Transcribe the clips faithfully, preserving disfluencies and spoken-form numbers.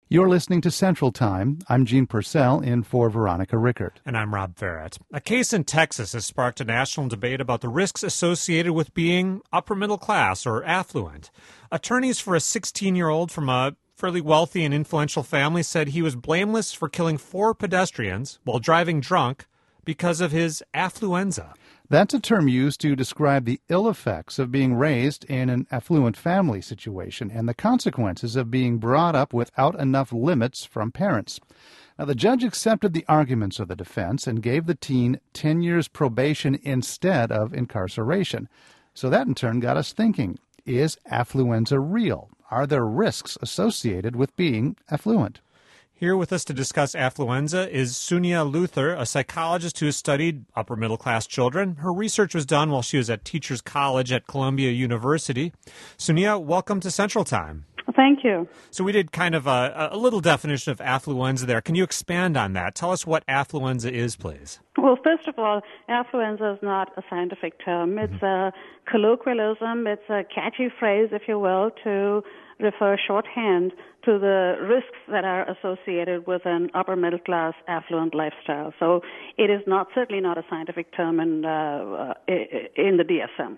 You're listening to Central Time. I'm Gene Purcell in for Veronica Rickert. And I'm Rob Ferret. A case in Texas has sparked a national debate about the risks associated with being upper middle class or affluent. Attorneys for a sixteen-year-old from a fairly wealthy and influential family said he was blameless for killing four pedestrians while driving drunk because of his affluenza. That's a term used to describe the ill effects of being raised in an affluent family situation and the consequences of being brought up without enough limits from parents. Now, the judge accepted the arguments of the defense and gave the teen ten years probation instead of incarceration. So that in turn got us thinking, is affluenza real? Are there risks associated with being affluent? Here with us to discuss affluenza is Sonia Luther, a psychologist who has studied upper-middle-class children. Her research was done while she was at Teachers College at Columbia University. Sonia, welcome to Central Time. Thank you. So we did kind of a, a little definition of affluenza there. Can you expand on that? Tell us what affluenza is, please. Well, first of all, affluenza is not a scientific term. It's mm-hmm. a colloquialism. It's a catchy phrase, if you will, to refer shorthand to the risks that are associated with an upper middle class affluent lifestyle. So it is not certainly not a scientific term in uh, in the D S M.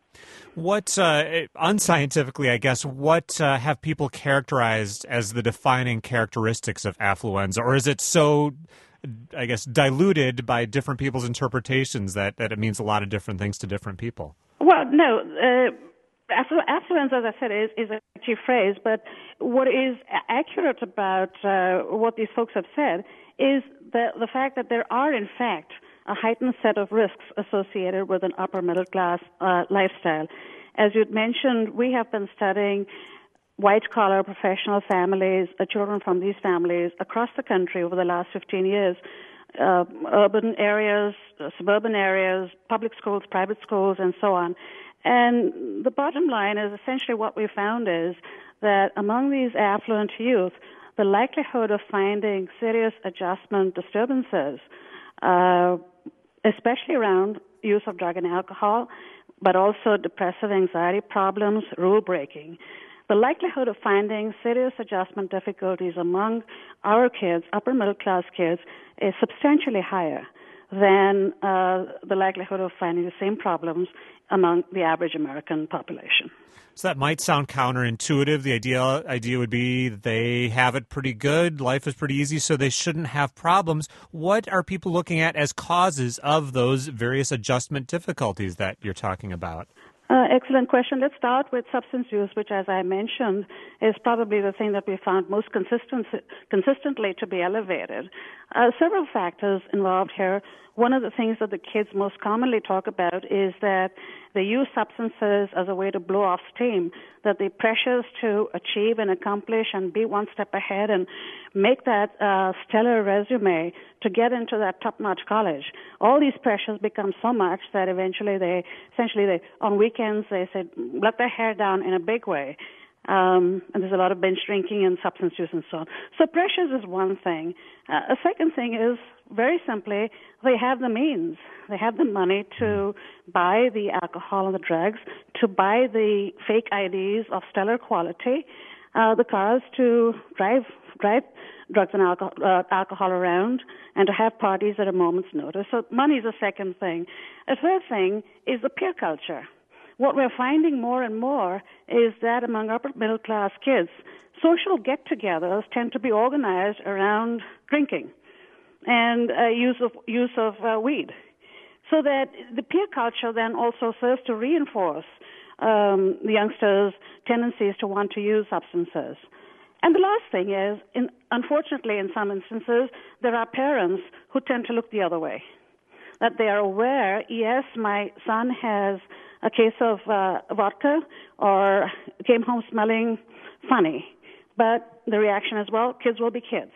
What uh, unscientifically, I guess, what uh, have people characterized as the defining characteristics of affluenza, or is it so, I guess, diluted by different people's interpretations that, that it means a lot of different things to different people? Well, no. Uh, Affluenza, as I said, is, is a catchy phrase, but what is accurate about uh, what these folks have said is the, the fact that there are, in fact, a heightened set of risks associated with an upper middle class uh, lifestyle. As you'd mentioned, we have been studying white-collar professional families, uh, children from these families across the country over the last fifteen years, uh, urban areas, uh, suburban areas, public schools, private schools, and so on. And the bottom line is essentially what we found is that among these affluent youth, the likelihood of finding serious adjustment disturbances, uh, especially around use of drug and alcohol, but also depressive anxiety problems, rule breaking, the likelihood of finding serious adjustment difficulties among our kids, upper middle class kids, is substantially higher than uh, the likelihood of finding the same problems among the average American population. So that might sound counterintuitive. The idea idea would be they have it pretty good, life is pretty easy, so they shouldn't have problems. What are people looking at as causes of those various adjustment difficulties that you're talking about? Uh, excellent question. Let's start with substance use, which, as I mentioned, is probably the thing that we found most consistent, consistently to be elevated. Uh, several factors involved here. One of the things that the kids most commonly talk about is that they use substances as a way to blow off steam, that the pressures to achieve and accomplish and be one step ahead and make that uh, stellar resume to get into that top-notch college, all these pressures become so much that eventually they, essentially they, on weekends, they say, let their hair down in a big way. Um, and there's a lot of binge drinking and substance use and so on. So pressures is one thing. Uh, a second thing is, very simply, they have the means. They have the money to buy the alcohol and the drugs, to buy the fake I Ds of stellar quality, uh, the cars to drive drive drugs and alcohol, uh, alcohol around, and to have parties at a moment's notice. So money is a second thing. A third thing is the peer culture. What we're finding more and more is that among upper middle class kids, social get-togethers tend to be organized around drinking and uh, use of use of uh, weed, so that the peer culture then also serves to reinforce um, the youngsters' tendencies to want to use substances. And the last thing is, in, unfortunately, in some instances, there are parents who tend to look the other way, that they are aware, yes, my son has a case of uh, vodka or came home smelling funny, but the reaction is, well, kids will be kids.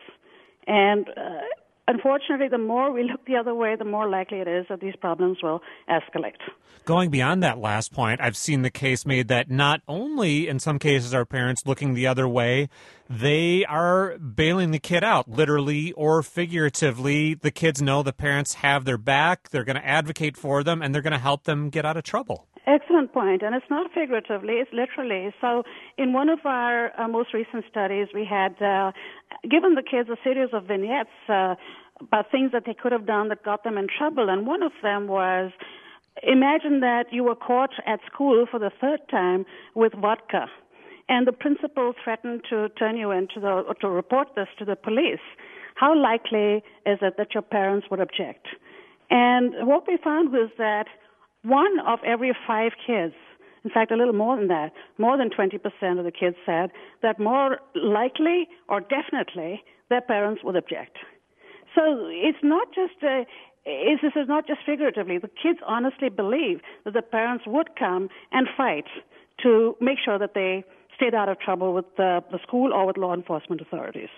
And uh, unfortunately, the more we look the other way, the more likely it is that these problems will escalate. Going beyond that last point, I've seen the case made that not only in some cases are parents looking the other way, they are bailing the kid out, literally or figuratively. The kids know the parents have their back, they're going to advocate for them, and they're going to help them get out of trouble. Excellent point, and it's not figuratively, it's literally. So in one of our uh, most recent studies, we had uh, given the kids a series of vignettes uh, about things that they could have done that got them in trouble, and one of them was, imagine that you were caught at school for the third time with vodka, and the principal threatened to turn you into the, or to report this to the police. How likely is it that your parents would object? And what we found was that one of every five kids, in fact, a little more than that, more than twenty percent of the kids said that more likely or definitely their parents would object. So it's not just a, it's, this is not just figuratively. The kids honestly believe that the parents would come and fight to make sure that they stayed out of trouble with the, the school or with law enforcement authorities.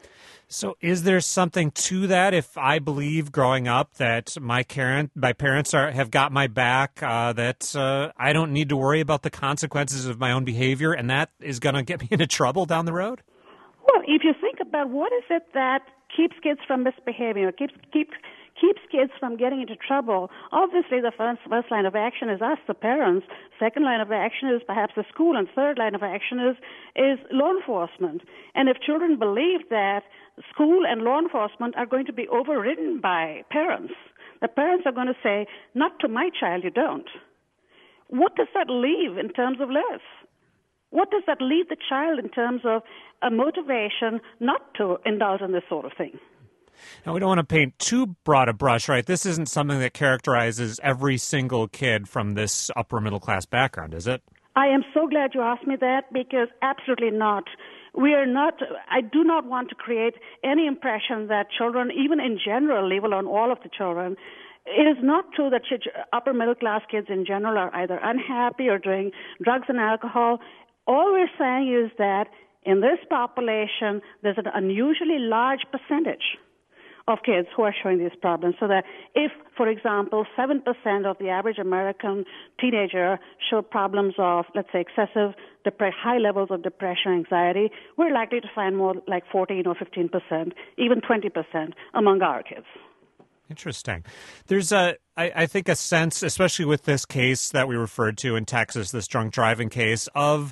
So is there something to that if I believe growing up that my parent, my parents are, have got my back, uh, that uh, I don't need to worry about the consequences of my own behavior, and that is going to get me into trouble down the road? Well, if you think about what is it that keeps kids from misbehaving or keeps, keeps, keeps kids from getting into trouble, obviously the first, first line of action is us, the parents. Second line of action is perhaps the school, and third line of action is, is law enforcement. And if children believe that school and law enforcement are going to be overridden by parents, the parents are going to say, not to my child, you don't. What does that leave in terms of lives? What does that leave the child in terms of a motivation not to indulge in this sort of thing? Now, we don't want to paint too broad a brush, right? This isn't something that characterizes every single kid from this upper middle class background, is it? I am so glad you asked me that, because absolutely not. We are not, I do not want to create any impression that children, even in general, leave alone all of the children, it is not true that upper middle class kids in general are either unhappy or doing drugs and alcohol. All we're saying is that in this population, there's an unusually large percentage of kids who are showing these problems. So that if, for example, seven percent of the average American teenager show problems of, let's say, excessive, depre- high levels of depression, anxiety, we're likely to find more like fourteen or fifteen percent, even twenty percent among our kids. Interesting. There's a, I, I think, a sense, especially with this case that we referred to in Texas, this drunk driving case, of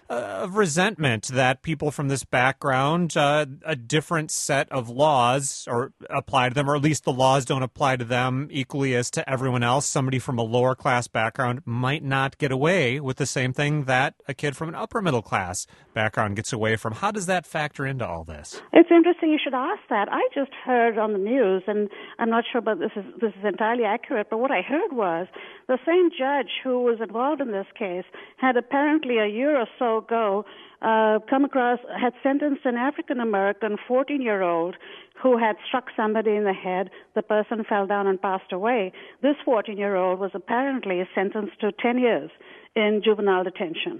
of resentment that people from this background, uh, a different set of laws or apply to them, or at least the laws don't apply to them equally as to everyone else. Somebody from a lower class background might not get away with the same thing that a kid from an upper middle class background gets away from. How does that factor into all this? It's interesting you should ask that. I just heard on the news, and I'm not sure but this is this is entirely accurate, but what I heard was the same judge who was involved in this case had apparently a year or so ago uh, come across, had sentenced an African-American fourteen-year-old who had struck somebody in the head. The person fell down and passed away. This fourteen-year-old was apparently sentenced to ten years in juvenile detention.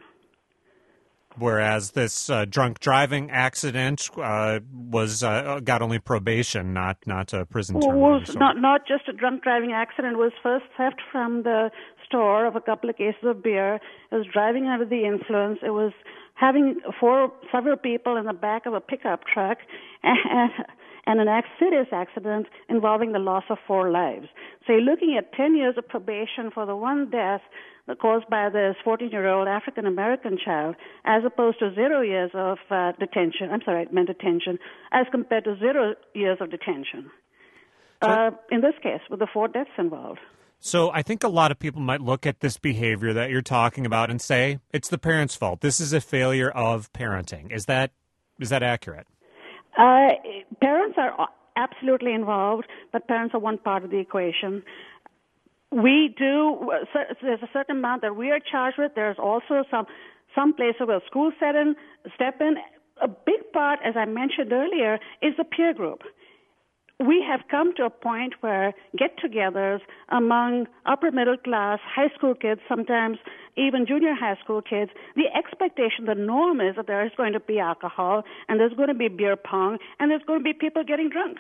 Whereas this uh, drunk driving accident uh, was uh, got only probation, not not a prison term. Well, not not just a drunk driving accident. It was first theft from the store of a couple of cases of beer. It was driving under the influence. It was having four several people in the back of a pickup truck, and, and an serious accident involving the loss of four lives. So you're looking at ten years of probation for the one death caused by this fourteen-year-old African-American child, as opposed to zero years of uh, detention. I'm sorry, I meant detention, as compared to zero years of detention. So, uh, in this case, with the four deaths involved. So I think a lot of people might look at this behavior that you're talking about and say, it's the parents' fault. This is a failure of parenting. Is that is that accurate? Uh, parents are absolutely involved, but parents are one part of the equation. We do, there's a certain amount that we are charged with. There's also some, some places where schools set in, step in. A big part, as I mentioned earlier, is the peer group. We have come to a point where get-togethers among upper middle class, high school kids, sometimes even junior high school kids, the expectation, the norm is that there is going to be alcohol, and there's going to be beer pong, and there's going to be people getting drunk.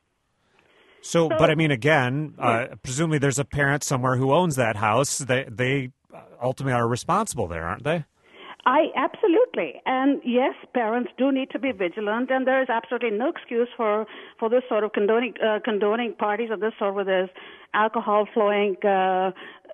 So, So, but I mean, again, uh, presumably there's a parent somewhere who owns that house. They they ultimately are responsible there, aren't they? I absolutely. And yes, parents do need to be vigilant, and there is absolutely no excuse for, for this sort of condoning uh, condoning parties of this sort where there's alcohol flowing uh,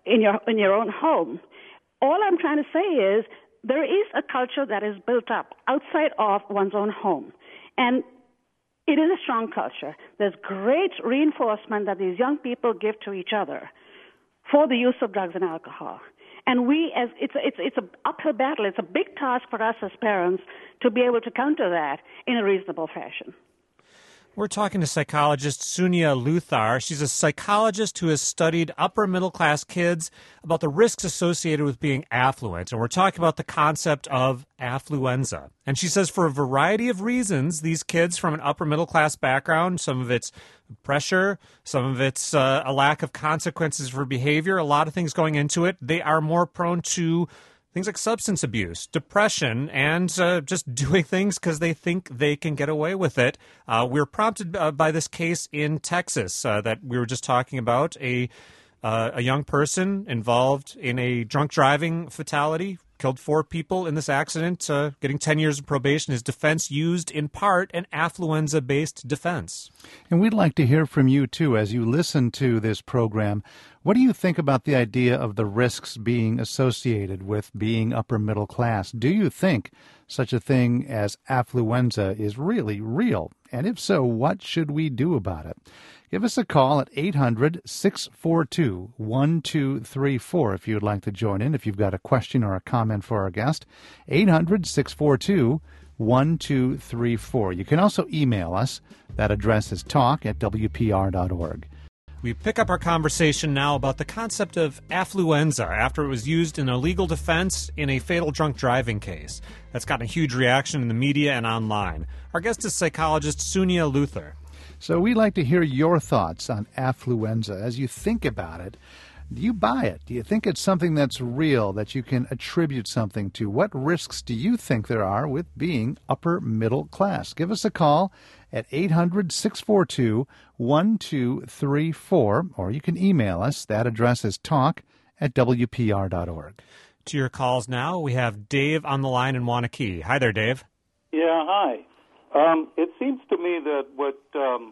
in your in your own home. All I'm trying to say is there is a culture that is built up outside of one's own home, and it is a strong culture. There's great reinforcement that these young people give to each other for the use of drugs and alcohol. And we, as it's it's it's an uphill battle. It's a big task for us as parents to be able to counter that in a reasonable fashion. We're talking to psychologist Sunia Luthar. She's a psychologist who has studied upper middle class kids about the risks associated with being affluent. And we're talking about the concept of affluenza. And she says for a variety of reasons, these kids from an upper middle class background, some of it's pressure, some of it's uh, a lack of consequences for behavior, a lot of things going into it, they are more prone to things like substance abuse, depression, and uh, just doing things because they think they can get away with it. Uh, we were prompted uh, by this case in Texas uh, that we were just talking about, a uh, a young person involved in a drunk driving fatality, killed four people in this accident, uh, getting ten years of probation. His defense used, in part, an affluenza-based defense. And we'd like to hear from you, too, as you listen to this program. What do you think about the idea of the risks being associated with being upper middle class? Do you think such a thing as affluenza is really real? And if so, what should we do about it? Give us a call at eight hundred, six four two, one two three four if you'd like to join in, if you've got a question or a comment for our guest. eight hundred, six four two, one two three four. You can also email us. That address is talk at w p r dot org. We pick up our conversation now about the concept of affluenza after it was used in a legal defense in a fatal drunk driving case. That's gotten a huge reaction in the media and online. Our guest is psychologist Sunia Luthar. So we'd like to hear your thoughts on affluenza. As you think about it, do you buy it? Do you think it's something that's real, that you can attribute something to? What risks do you think there are with being upper middle class? Give us a call at eight hundred, six four two, one two three four, or you can email us. That address is talk at w p r dot org. To your calls now, we have Dave on the line in Wanakee. Hi there, Dave. Yeah, hi. Um, it seems to me that what um,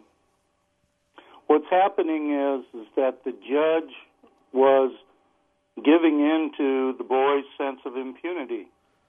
what's happening is, is that the judge was giving in to the boy's sense of impunity.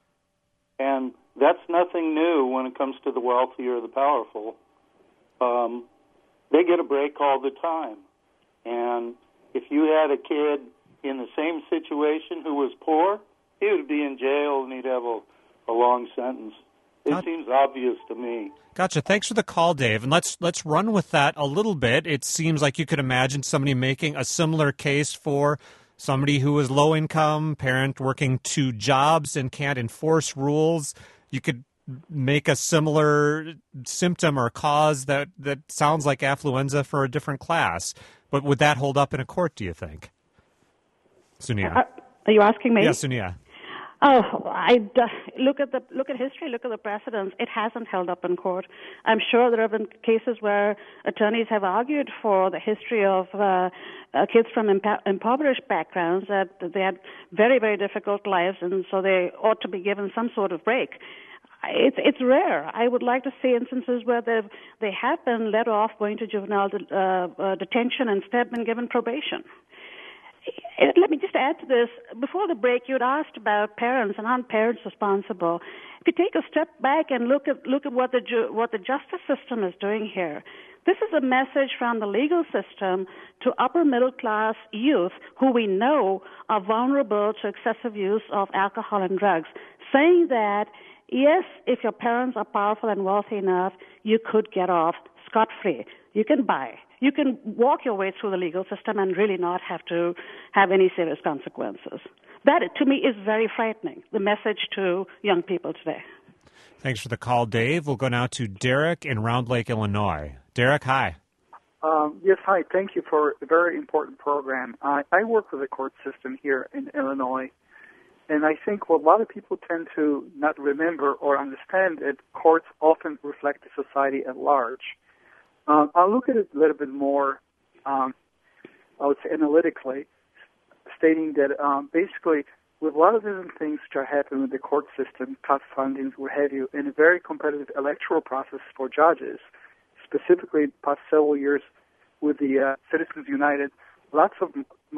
And that's nothing new when it comes to the wealthy or the powerful. Um, they get a break all the time. And if you had a kid in the same situation who was poor, he would be in jail and he'd have a, a long sentence. It Got- seems obvious to me. Gotcha. Thanks for the call, Dave. And let's let's run with that a little bit. It seems like you could imagine somebody making a similar case for somebody who is low income, parent working two jobs and can't enforce rules. You could make a similar symptom or cause that, that sounds like affluenza for a different class. But would that hold up in a court, do you think? Sunia. Uh, are you asking me? Yeah, Sunia. Oh, I uh, look at the look at history, look at the precedents. It hasn't held up in court. I'm sure there have been cases where attorneys have argued for the history of uh, uh, kids from impo- impoverished backgrounds that they had very, very difficult lives, and so they ought to be given some sort of break. It's it's rare. I would like to see instances where they they have been let off going to juvenile de- uh, uh, detention and instead been given probation. Let me just add to this. Before the break, you'd asked about parents and aren't parents responsible. If you take a step back and look at look at what the ju- what the justice system is doing here, this is a message from the legal system to upper middle class youth who we know are vulnerable to excessive use of alcohol and drugs, saying that yes, if your parents are powerful and wealthy enough, you could get off scot-free. You can buy. You can walk your way through the legal system and really not have to have any serious consequences. That, to me, is very frightening, the message to young people today. Thanks for the call, Dave. We'll go now to Derek in Round Lake, Illinois. Derek, hi. Um, yes, hi. Thank you for a very important program. Uh, I work with the court system here in Illinois, and I think what a lot of people tend to not remember or understand is courts often reflect the society at large. Um, I'll look at it a little bit more, um, I would say, analytically, stating that um, basically with a lot of different things that are happening with the court system, cut fundings, what have you, in a very competitive electoral process for judges, specifically past several years with the uh, Citizens United, lots of money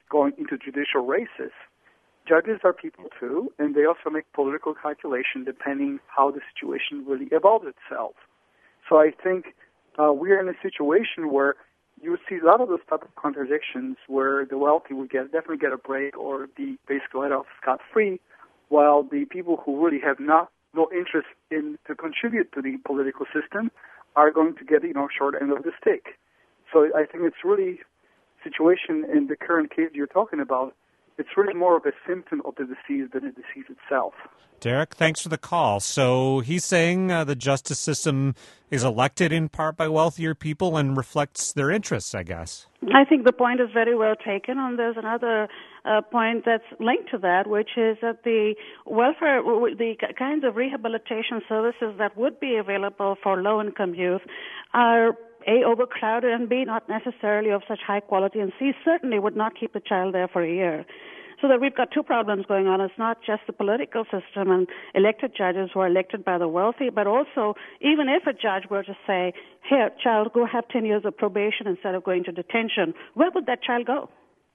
going into judicial races. Judges are people too, and they also make political calculations depending how the situation really evolves itself. So I think uh, we're in a situation where you see a lot of those type of contradictions where the wealthy would get definitely get a break or be basically let off scot-free, while the people who really have not no interest in to contribute to the political system are going to get, you know, short end of the stick. So I think it's really situation in the current case you're talking about. It's really more of a symptom of the disease than the disease itself. Derek, thanks for the call. So he's saying uh, the justice system is elected in part by wealthier people and reflects their interests, I guess. I think the point is very well taken, and there's another uh, point that's linked to that, which is that the welfare, the kinds of rehabilitation services that would be available for low-income youth are A, overcrowded, and B, not necessarily of such high quality, and C, certainly would not keep the child there for a year. So that we've got two problems going on. It's not just the political system and elected judges who are elected by the wealthy, but also even if a judge were to say, here, child, go have ten years of probation instead of going to detention, where would that child go?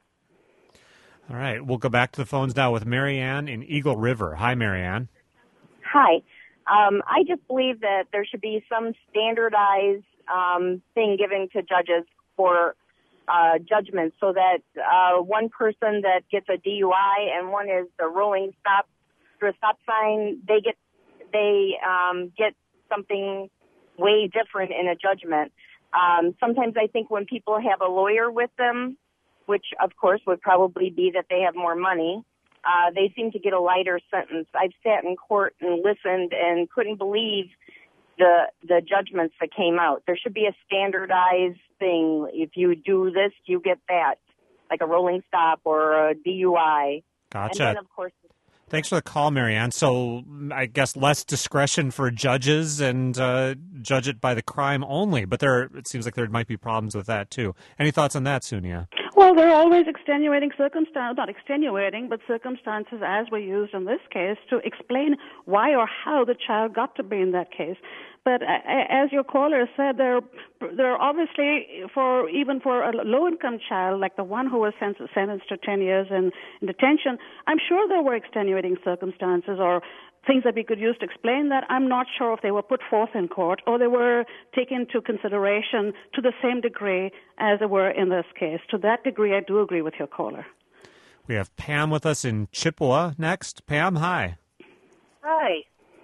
All right, we'll go back to the phones now with Marianne in Eagle River. Hi, Marianne. Hi. Um, I just believe that there should be some standardized um, thing given to judges for uh, judgment, so that uh, one person that gets a D U I and one is the rolling stop for a stop sign, they get they um, get something way different in a judgment. Um, sometimes I think when people have a lawyer with them, which of course would probably be that they have more money, uh, they seem to get a lighter sentence. I've sat in court and listened and couldn't believe the the judgments that came out. There should be a standardized thing. If you do this, you get that, like a rolling stop or a D U I. Gotcha. And then, of course, thanks for the call, Marianne. So I guess less discretion for judges and uh, judge it by the crime only. But there, it seems like there might be problems with that, too. Any thoughts on that, Sunia? Well, there are always extenuating circumstances, not extenuating, but circumstances as were used in this case to explain why or how the child got to be in that case. But as your caller said, there, there are obviously, for even for a low-income child like the one who was sentenced to ten years in, in detention, I'm sure there were extenuating circumstances or things that we could use to explain that. I'm not sure if they were put forth in court or they were taken into consideration to the same degree as they were in this case. To that degree, I do agree with your caller. We have Pam with us in Chippewa next. Pam, hi. Hi.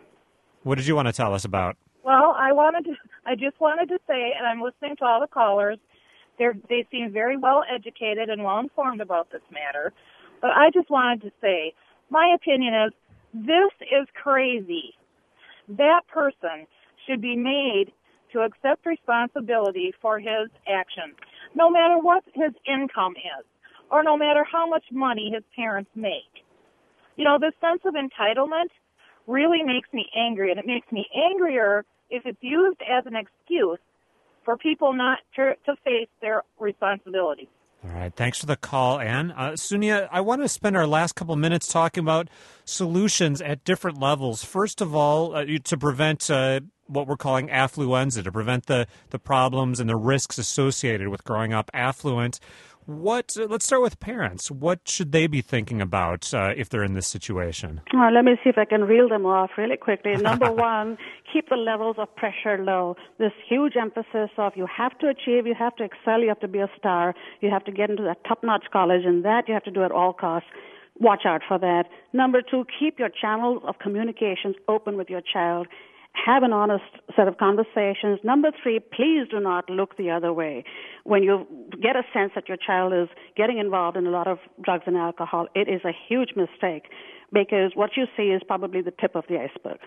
What did you want to tell us about? Well, I wanted to, I just wanted to say, and I'm listening to all the callers, They're, they seem very well educated and well informed about this matter, but I just wanted to say, my opinion is, this is crazy. That person should be made to accept responsibility for his actions, no matter what his income is, or no matter how much money his parents make. You know, this sense of entitlement really makes me angry, and it makes me angrier if it's used as an excuse for people not to, to face their responsibilities. All right. Thanks for the call, Ann. Uh, Sunia, I want to spend our last couple minutes talking about solutions at different levels. First of all, uh, to prevent uh, what we're calling affluenza, to prevent the, the problems and the risks associated with growing up affluent. What? Uh, let's start with parents. What should they be thinking about uh, if they're in this situation? Well, let me see if I can reel them off really quickly. Number one, keep the levels of pressure low. This huge emphasis of you have to achieve, you have to excel, you have to be a star, you have to get into that top-notch college, and that you have to do at all costs. Watch out for that. Number two, keep your channels of communications open with your child. Have an honest set of conversations. Number three, please do not look the other way. When you get a sense that your child is getting involved in a lot of drugs and alcohol, it is a huge mistake because what you see is probably the tip of the iceberg.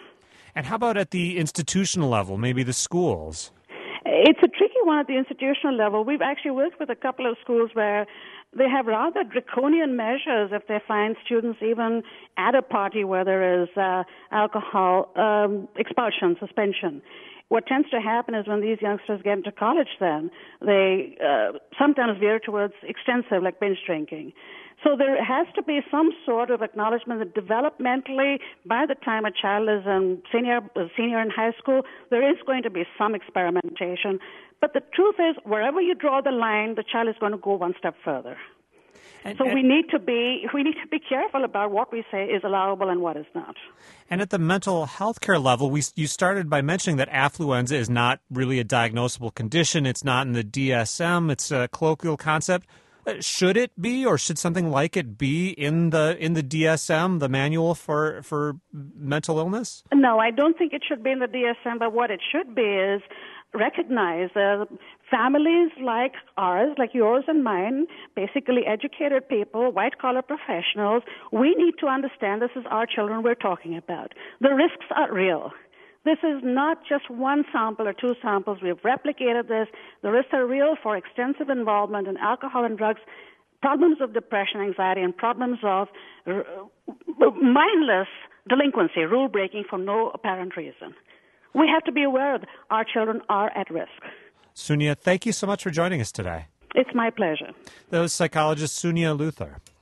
And how about at the institutional level, maybe the schools? It's a tricky one at the institutional level. We've actually worked with a couple of schools where they have rather draconian measures if they find students even at a party where there is uh, alcohol, um, expulsion, suspension. What tends to happen is when these youngsters get into college then, they uh, sometimes veer towards extensive, like binge drinking. So there has to be some sort of acknowledgement that developmentally, by the time a child is in senior, senior in high school, there is going to be some experimentation. But the truth is, wherever you draw the line, the child is going to go one step further. And, so and, we need to be we need to be careful about what we say is allowable and what is not. And at the mental health care level, we you started by mentioning that affluenza is not really a diagnosable condition. It's not in the D S M. It's a colloquial concept. Uh, should it be, or should something like it be in the in the D S M, the manual for for mental illness? No, I don't think it should be in the D S M. But what it should be is recognize that families like ours, like yours and mine, basically educated people, white-collar professionals, we need to understand this is our children we're talking about. The risks are real. This is not just one sample or two samples. We've replicated this. The risks are real for extensive involvement in alcohol and drugs, problems of depression, anxiety, and problems of uh, mindless delinquency, rule-breaking for no apparent reason. We have to be aware that our children are at risk. Sonia, thank you so much for joining us today. It's my pleasure. That was psychologist Sonia Luther.